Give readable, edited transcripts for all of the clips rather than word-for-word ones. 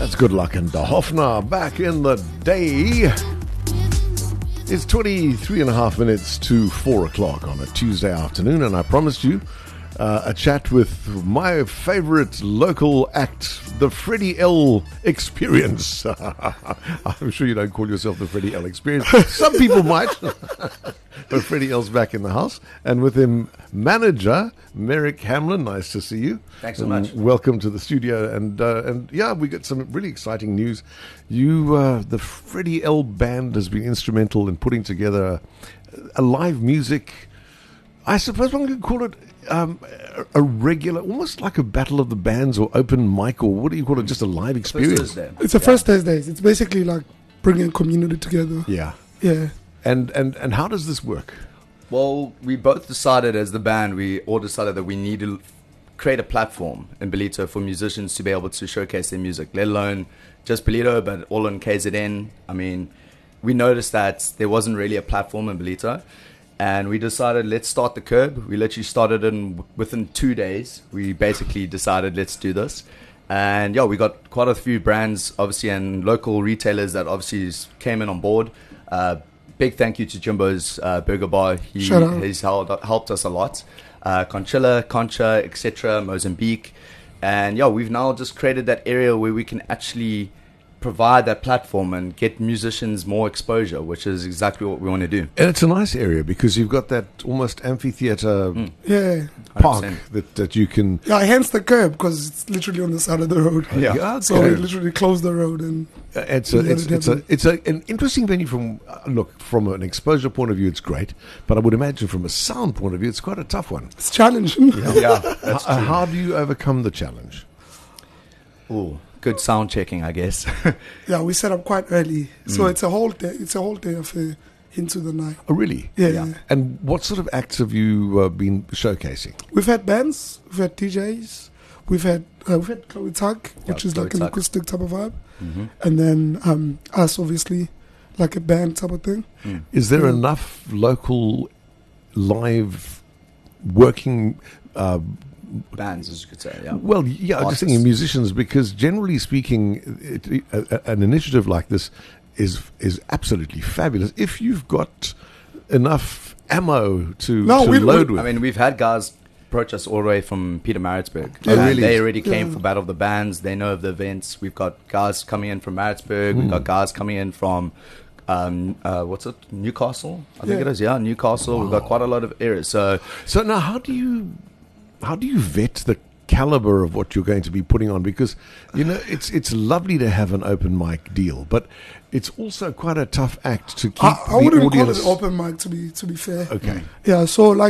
That's Good Luck and the Hofner. Back in the day. It's 23 and a half minutes to 4 o'clock on a Tuesday afternoon, and I promised you a chat with my favorite local act, the Freddie L Experience. I'm sure you don't call yourself the Freddie L Experience. Some people might. But Freddie L's back in the house, and with him, manager Merrick Hamlin. Nice to see you. Thanks so much. Welcome to the studio, and yeah, we got some really exciting news. You, the Freddie L Band, has been instrumental in putting together a live music. I suppose one could call it a regular, almost like a battle of the bands or open mic, or what do you call it? Just a live experience. It's the first Thursdays. It's basically like bringing community together. Yeah. Yeah. And how does this work? Well, we both decided as the band, we all decided that we need to create a platform in Ballito for musicians to be able to showcase their music, let alone just Ballito, but all in KZN. I mean, we noticed that there wasn't really a platform in Ballito, and we decided, let's start the Curb. We literally started within 2 days. We basically decided, let's do this. And yeah, we got quite a few brands, obviously, and local retailers that obviously came in on board. Big thank you to Jimbo's Burger Bar. He's helped us a lot. Concha, etc., Mozambique. And yeah, we've now just created that area where we can actually provide that platform and get musicians more exposure, which is exactly what we want to do. And it's a nice area because you've got that almost amphitheater park that you can... Yeah, hence the Curb, because it's literally on the side of the road. Yeah. Okay. So we literally close the road and... It's an interesting venue from an exposure point of view, it's great, but I would imagine from a sound point of view, it's quite a tough one. It's challenging. Yeah. How do you overcome the challenge? Oh, good sound checking, I guess. Yeah, we set up quite early, so it's a whole day. It's a whole day of into the night. Oh, really? Yeah. And what sort of acts have you been showcasing? We've had bands, we've had DJs, we've had Chloe Tug, which is like an acoustic type of vibe, and then us, obviously, like a band type of thing. Is there enough local live working bands, as you could say? Yeah. Well, yeah, I'm just thinking musicians, because generally speaking, an initiative like this is absolutely fabulous if you've got enough ammo to load with. I mean, we've had guys approach us all the way from Peter Maritzburg. Oh, really? They already came for Battle of the Bands. They know of the events. We've got guys coming in from Maritzburg. We've got guys coming in from Newcastle, I think it is. Yeah, Newcastle. Wow. We've got quite a lot of areas. So now, how do you vet the caliber of what you're going to be putting on? Because it's lovely to have an open mic deal, but it's also quite a tough act to keep I wouldn't audience. call it open mic, to be fair. Okay. Yeah.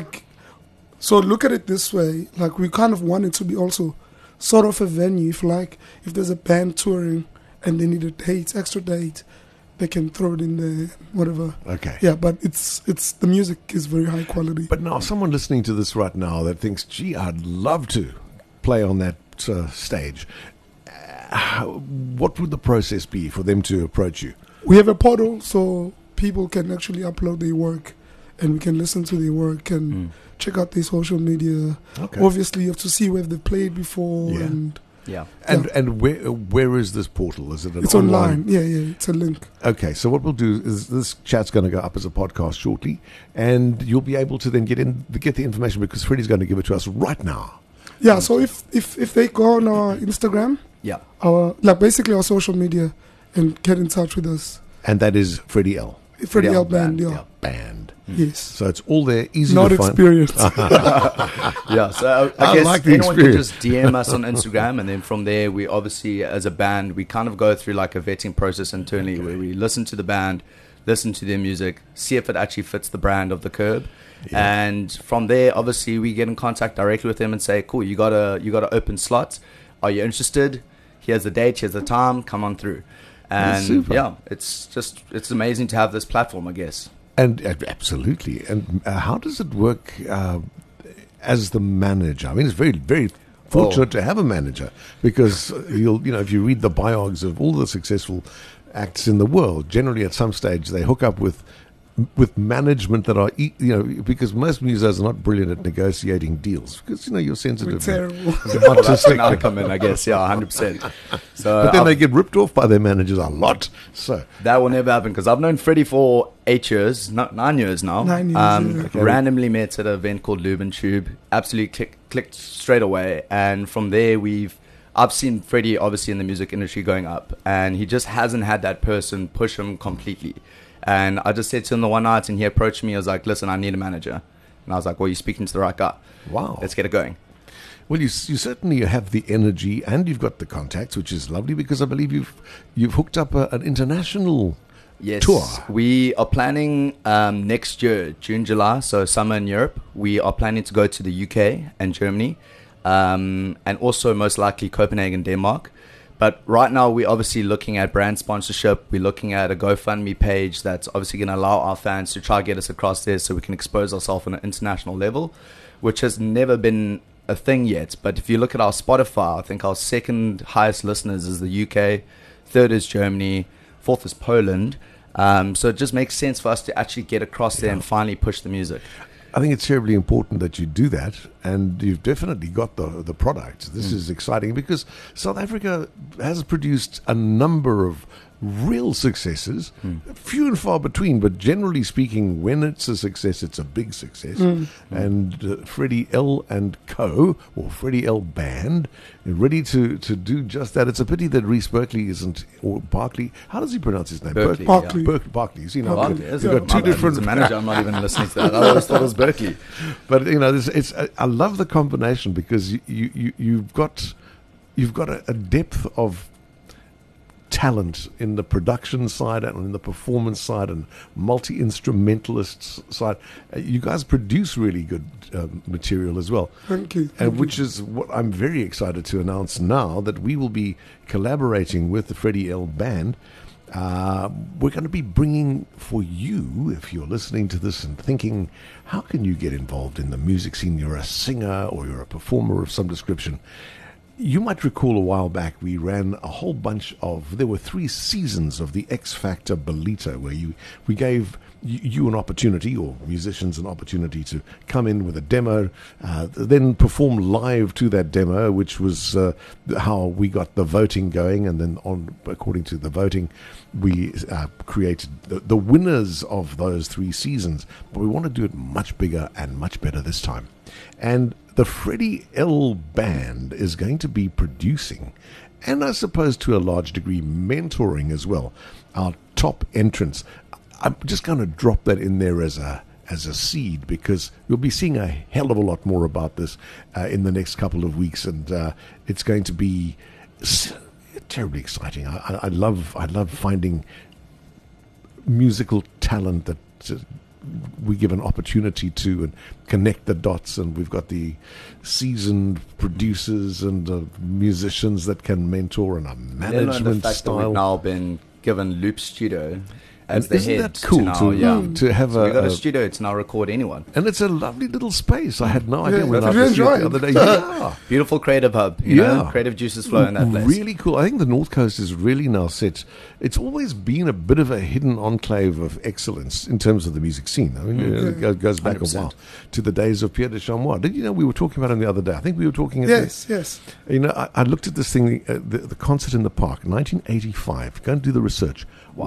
So look at it this way. Like, we kind of want it to be also sort of a venue. If there's a band touring and they need extra date, they can throw it in there, whatever. Okay. Yeah, but it's the music is very high quality. But now, someone listening to this right now that thinks, gee, I'd love to play on that stage, what would the process be for them to approach you? We have a portal, so people can actually upload their work, and we can listen to their work and check out their social media. Okay. Obviously, you have to see where they've played before. Yeah. And where is this portal? Is it It's online. Yeah, it's a link. Okay, so what we'll do is this chat's going to go up as a podcast shortly, and you'll be able to then get the information, because Freddie's going to give it to us right now. Yeah, so if they go on our Instagram, basically our social media, and get in touch with us. And that is Freddie L. Freddie L Band, Band. Yes. So it's all there, easy Not to find. Experience. Yeah, so I guess like the anyone experience. can just DM us on Instagram, and then from there, we obviously, as a band, we kind of go through like a vetting process internally, where we listen to the band, listen to their music, see if it actually fits the brand of the Curb. Yeah. And from there, obviously, we get in contact directly with them and say, cool, you got a open slot. Are you interested? Here's the date, here's the time, come on through. And yeah, it's amazing to have this platform, I guess. And absolutely. And how does it work as the manager? I mean, it's very, very fortunate to have a manager, because if you read the biogs of all the successful acts in the world, generally at some stage they hook up with with management that are, because most musos are not brilliant at negotiating deals because, you're We're sensitive. terrible. Well, that's when I come in, I guess. Yeah, 100%. So, But then they get ripped off by their managers a lot. So that will never happen because I've known Freddie for 8 years, 9 years now. 9 years, yeah. Okay. Randomly met at an event called Lube and Tube. Absolutely clicked straight away. And from there, I've seen Freddie obviously in the music industry going up, and he just hasn't had that person push him completely. And I just said to him the one night, and he approached me. I was like, "Listen, I need a manager." And I was like, "Well, you're speaking to the right guy. wow. Let's get it going." Well, you certainly have the energy and you've got the contacts, which is lovely because I believe you've hooked up an international tour. We are planning next year, June, July, so summer in Europe. We are planning to go to the UK and Germany, and also most likely Copenhagen, Denmark. But right now, we're obviously looking at brand sponsorship. We're looking at a GoFundMe page that's obviously going to allow our fans to try to get us across there so we can expose ourselves on an international level, which has never been a thing yet. But if you look at our Spotify, I think our second highest listeners is the UK, third is Germany, fourth is Poland. So it just makes sense for us to actually get across there and finally push the music. I think it's terribly important that you do that, and you've definitely got the product. This is exciting because South Africa has produced a number of real successes, few and far between, but generally speaking, when it's a success, it's a big success. And Freddie L and Co, or Freddie L Band, are ready to do just that. It's a pity that Reese Berkeley isn't, or Barkley. How does he pronounce his name? Berkeley, Barkley. Barkley. You see, now Barkley, you've is got it? two My bad. different As a manager, I'm not even listening to that. I always thought it was Berkeley. But I love the combination because you've got a depth of talent in the production side and in the performance side and multi-instrumentalists side. You guys produce really good material as well. Thank you. And which is what I'm very excited to announce now, that we will be collaborating with the Freddie L Band. We're going to be bringing for you, if you're listening to this and thinking, how can you get involved in the music scene? You're a singer or you're a performer of some description. You might recall a while back we ran a whole bunch of, there were 3 seasons of the X Factor Belito, where we gave you an opportunity, or musicians an opportunity, to come in with a demo, then perform live to that demo, which was how we got the voting going, and then according to the voting, we created the winners of those 3 seasons. But we want to do it much bigger and much better this time. And the Freddie L Band is going to be producing, and I suppose to a large degree mentoring as well, our top entrants. I'm just going to drop that in there as a seed, because you'll be seeing a hell of a lot more about this in the next couple of weeks, and it's going to be terribly exciting. I love finding musical talent that we give an opportunity to and connect the dots, and we've got the seasoned producers and musicians that can mentor, and a management the fact style. that we've now been given Loop Studio as And the isn't head that cool to have so we got a a studio to now record anyone. and it's a lovely little space. I had no idea when Did I you was enjoy the it? other day. Yeah. Beautiful creative hub, you know, creative juices flow in that place. Really cool. I think the North Coast is really now set. It's always been a bit of a hidden enclave of excellence in terms of the music scene. I mean, it goes back 100%. a while to the days of Pierre de Chamois. Did you know we were talking about him the other day? I think we were talking at Yes. You know, I looked at this thing, the concert in the park, 1985. Go and do the research.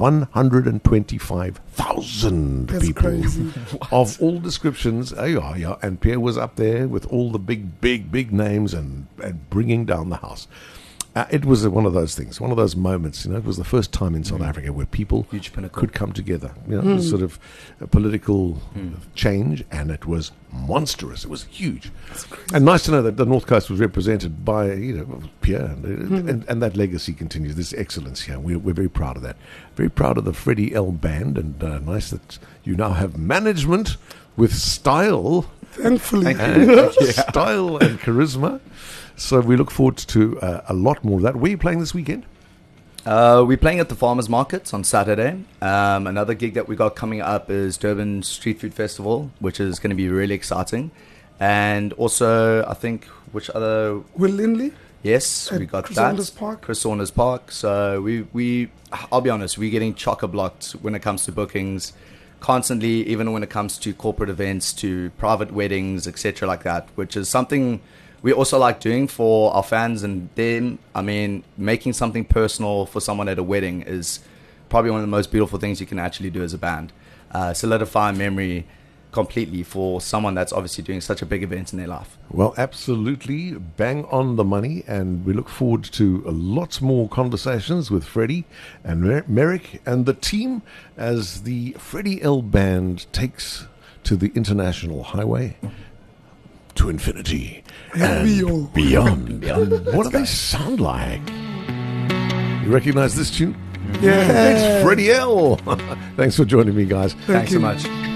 125,000 That's people crazy. of all descriptions. Yeah. And Pierre was up there with all the big names and bringing down the house. It was one of those things, one of those moments. You know, it was the first time in South Africa where people Huge pinnacle. could come together. You know, sort of a political change, and it was monstrous. It was huge, and nice to know that the North Coast was represented by Pierre, and that legacy continues. This excellence here, we're very proud of that. Very proud of the Freddie L Band, and nice that you now have management with style. Thankfully. Style and charisma. So we look forward to a lot more of that. Where are you playing this weekend? We're playing at the Farmers Markets on Saturday. Another gig that we got coming up is Durban Street Food Festival, which is going to be really exciting. And also, I think, which other... Will Lindley? Yes, At we got Chris that. Saunders Park? Chris Saunders Park. So we I'll be honest, we're getting chock-a-blocked when it comes to bookings. constantly, even when it comes to corporate events, to private weddings, etc., like that, which is something we also like doing for our fans and them. I mean, making something personal for someone at a wedding is probably one of the most beautiful things you can actually do as a band. Solidify memory completely for someone that's obviously doing such a big event in their life. Well, absolutely bang on the money, and we look forward to lots more conversations with Freddie and Merrick and the team as the Freddie L Band takes to the international highway to infinity and beyond. What do they sound like? You recognize this tune? Yeah. It's Freddie L. Thanks for joining me, guys. Thanks so you. much.